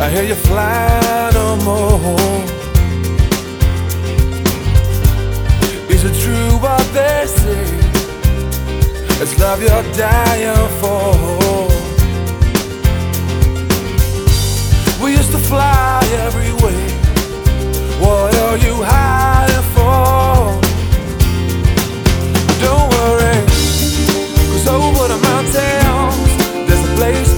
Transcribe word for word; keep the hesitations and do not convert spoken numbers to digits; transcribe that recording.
I hear you fly no more. Is it true what they say? It's love you're dying for.